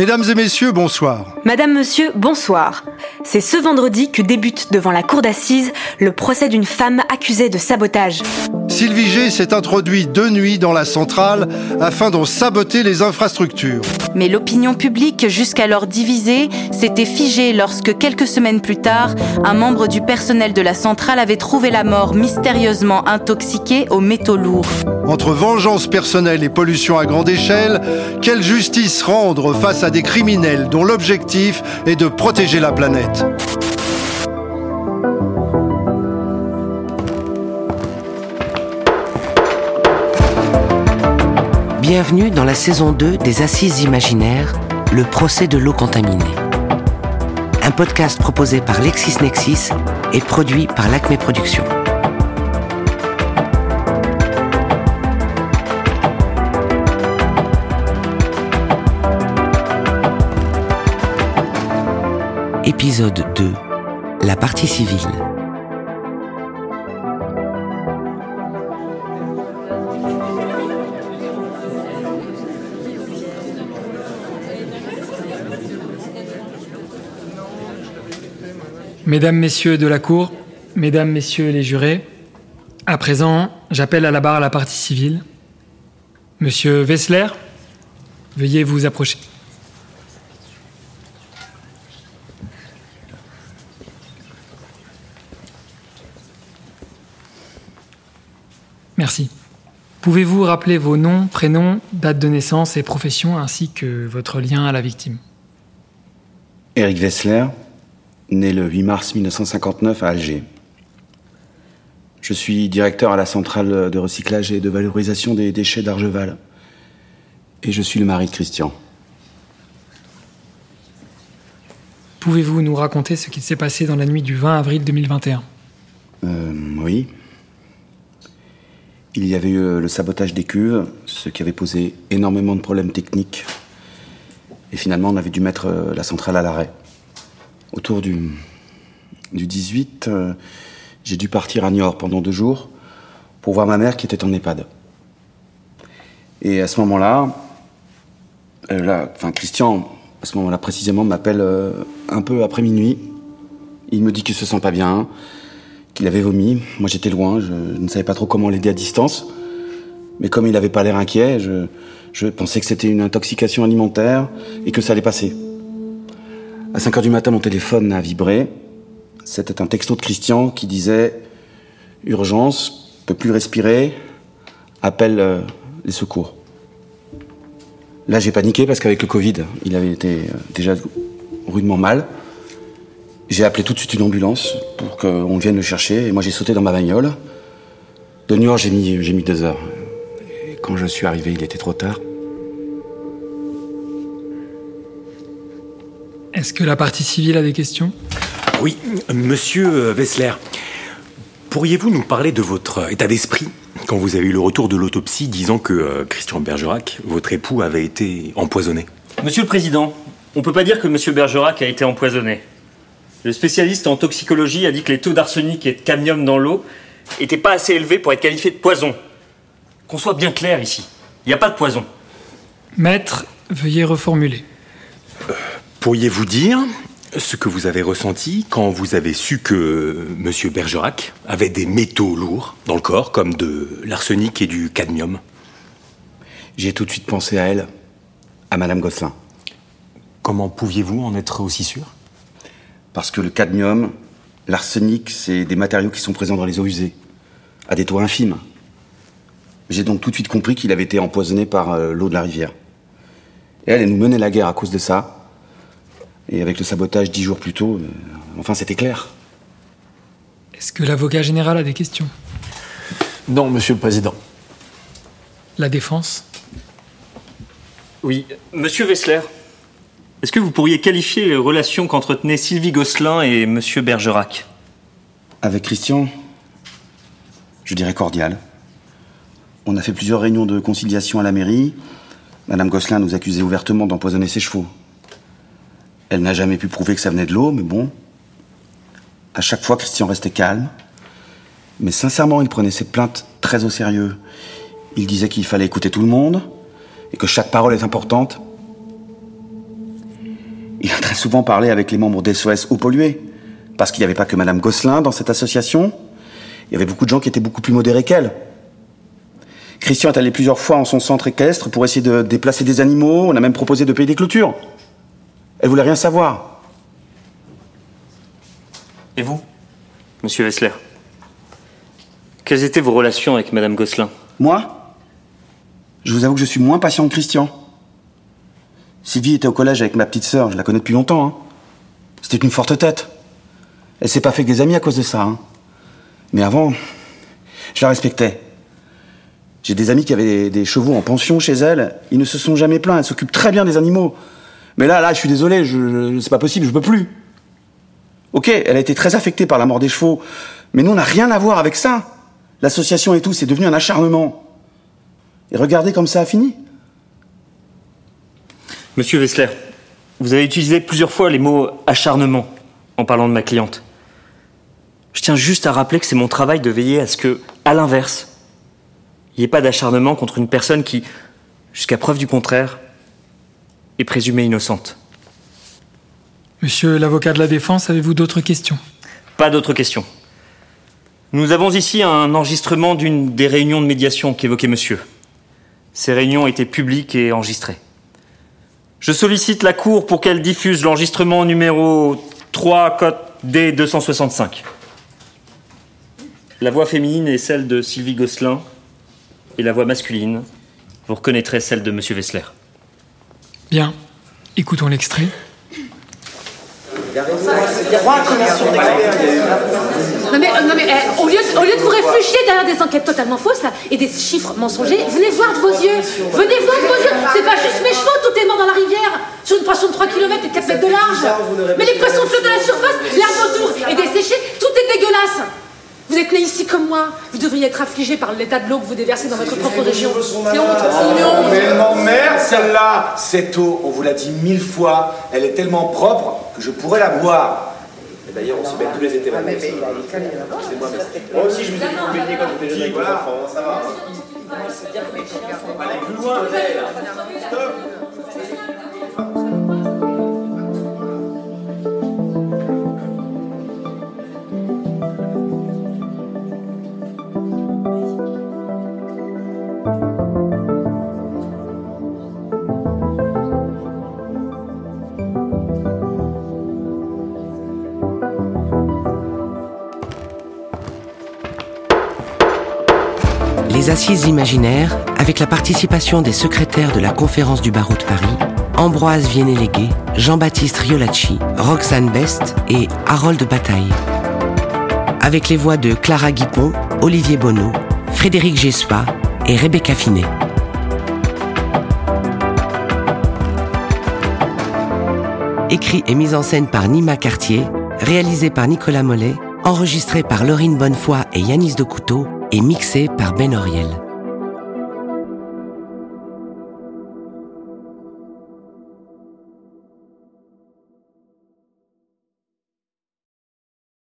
Mesdames et messieurs, bonsoir. Madame, monsieur, bonsoir. C'est ce vendredi que débute devant la cour d'assises le procès d'une femme accusée de sabotage. Sylvie G s'est introduit de nuit dans la centrale afin d'en saboter les infrastructures. Mais l'opinion publique, jusqu'alors divisée, s'était figée lorsque, quelques semaines plus tard, un membre du personnel de la centrale avait trouvé la mort mystérieusement intoxiqué aux métaux lourds. Entre vengeance personnelle et pollution à grande échelle, quelle justice rendre face à des criminels dont l'objectif est de protéger la planète ? Bienvenue dans la saison 2 des Assises imaginaires, le procès de l'eau contaminée. Un podcast proposé par LexisNexis et produit par l'Acme Productions. Épisode 2, la partie civile. Mesdames, messieurs de la cour, mesdames, messieurs les jurés, à présent, j'appelle à la barre la partie civile. Monsieur Wessler, veuillez vous approcher. Merci. Pouvez-vous rappeler vos noms, prénoms, date de naissance et profession, ainsi que votre lien à la victime ? Eric Wessler, né le 8 mars 1959 à Alger. Je suis directeur à la centrale de recyclage et de valorisation des déchets d'Argeval. Et je suis le mari de Christian. Pouvez-vous nous raconter ce qui s'est passé dans la nuit du 20 avril 2021 ? Oui. Il y avait eu le sabotage des cuves, ce qui avait posé énormément de problèmes techniques. Et finalement, on avait dû mettre la centrale à l'arrêt. Autour du 18, j'ai dû partir à Niort pendant 2 jours pour voir ma mère qui était en EHPAD. Et à ce moment-là, Christian, à ce moment-là précisément, m'appelle un peu après minuit. Il me dit qu'il se sent pas bien, qu'il avait vomi. Moi, j'étais loin, je ne savais pas trop comment l'aider à distance. Mais comme il avait pas l'air inquiet, je pensais que c'était une intoxication alimentaire et que ça allait passer. À 5h du matin, mon téléphone a vibré. C'était un texto de Christian qui disait « Urgence, peut plus respirer, appelle les secours ». Là, j'ai paniqué parce qu'avec le Covid, il avait été déjà rudement mal. J'ai appelé tout de suite une ambulance pour qu'on vienne le chercher. Et moi, j'ai sauté dans ma bagnole. De Niort, j'ai mis 2 heures. Et quand je suis arrivé, il était trop tard. Est-ce que la partie civile a des questions ? Oui, monsieur Wessler, pourriez-vous nous parler de votre état d'esprit quand vous avez eu le retour de l'autopsie disant que Christian Bergerac, votre époux, avait été empoisonné ? Monsieur le Président, on ne peut pas dire que monsieur Bergerac a été empoisonné. Le spécialiste en toxicologie a dit que les taux d'arsenic et de cadmium dans l'eau n'étaient pas assez élevés pour être qualifiés de poison. Qu'on soit bien clair ici, il n'y a pas de poison. Maître, veuillez reformuler. Pourriez-vous dire ce que vous avez ressenti quand vous avez su que monsieur Bergerac avait des métaux lourds dans le corps, comme de l'arsenic et du cadmium ? J'ai tout de suite pensé à elle, à Madame Gosselin. Comment pouviez-vous en être aussi sûr ? Parce que le cadmium, l'arsenic, c'est des matériaux qui sont présents dans les eaux usées, à des taux infimes. J'ai donc tout de suite compris qu'il avait été empoisonné par l'eau de la rivière. Et elle nous menait la guerre à cause de ça. Et avec le sabotage 10 jours plus tôt, enfin c'était clair. Est-ce que l'avocat général a des questions ? Non, monsieur le Président. La défense ? Oui, monsieur Wessler, est-ce que vous pourriez qualifier les relations qu'entretenaient Sylvie Gosselin et monsieur Bergerac ? Avec Christian, je dirais cordial. On a fait plusieurs réunions de conciliation à la mairie. Madame Gosselin nous accusait ouvertement d'empoisonner ses chevaux. Elle n'a jamais pu prouver que ça venait de l'eau, mais bon. À chaque fois, Christian restait calme. Mais sincèrement, il prenait ses plaintes très au sérieux. Il disait qu'il fallait écouter tout le monde et que chaque parole est importante. Il a très souvent parlé avec les membres d'SOS Eau Polluée. Parce qu'il n'y avait pas que Madame Gosselin dans cette association. Il y avait beaucoup de gens qui étaient beaucoup plus modérés qu'elle. Christian est allé plusieurs fois en son centre équestre pour essayer de déplacer des animaux. On a même proposé de payer des clôtures. Elle voulait rien savoir. Et vous, monsieur Wessler? Quelles étaient vos relations avec Madame Gosselin? Moi, je vous avoue que je suis moins patient que Christian. Sylvie était au collège avec ma petite sœur, je la connais depuis longtemps. Hein. C'était une forte tête. Elle s'est pas fait que des amis à cause de ça. Hein. Mais avant, je la respectais. J'ai des amis qui avaient des chevaux en pension chez elle. Ils ne se sont jamais plaints, elle s'occupe très bien des animaux. Mais là, je suis désolé, c'est pas possible, je peux plus. Ok, elle a été très affectée par la mort des chevaux, mais nous, on n'a rien à voir avec ça. L'association et tout, c'est devenu un acharnement. Et regardez comme ça a fini. Monsieur Wessler, vous avez utilisé plusieurs fois les mots « acharnement » en parlant de ma cliente. Je tiens juste à rappeler que c'est mon travail de veiller à ce que, à l'inverse, il n'y ait pas d'acharnement contre une personne qui, jusqu'à preuve du contraire, est présumée innocente. Monsieur l'avocat de la défense, avez-vous d'autres questions? Pas d'autres questions. Nous avons ici un enregistrement d'une des réunions de médiation qu'évoquait monsieur. Ces réunions étaient publiques et enregistrées. Je sollicite la Cour pour qu'elle diffuse l'enregistrement numéro 3, code D265. La voix féminine est celle de Sylvie Gosselin et la voix masculine, vous reconnaîtrez celle de monsieur Wessler. Bien, écoutons l'extrait. Non mais au lieu de vous réfugier derrière des enquêtes totalement fausses là, et des chiffres mensongers, venez voir de vos yeux. Venez voir de vos yeux. C'est pas juste mes chevaux, tout est mort dans la rivière. Sur une poisson de 3 km et 4 mètres de large. Mais les poissons flottent à la surface, l'herbe autour est desséchée, tout est dégueulasse. Vous êtes né ici comme moi. Vous devriez être affligé par l'état de l'eau que vous déversez dans votre propre région. C'est honte, c'est une honte. Mais elle m'emmerde celle-là. Cette eau, on vous l'a dit 1000 fois, elle est tellement propre que je pourrais la boire. Et d'ailleurs, on s'y met tous les étés. Moi aussi, je vous ai baigné quand j'étais jeune avec vos enfants. Ça va. Allez plus loin. Stop. Les Assises imaginaires, avec la participation des secrétaires de la Conférence du barreau de Paris, Ambroise Vienne-Légué, Jean-Baptiste Riolacci, Roxane Best et Harold Bataille. Avec les voix de Clara Guipon, Olivier Bonneau, Frédéric Jessois et Rebecca Finet. Écrit et mis en scène par Nima Cartier, réalisé par Nicolas Mollet, enregistré par Laurine Bonnefoy et Yanis Decouteau, et mixé par Ben Oriel.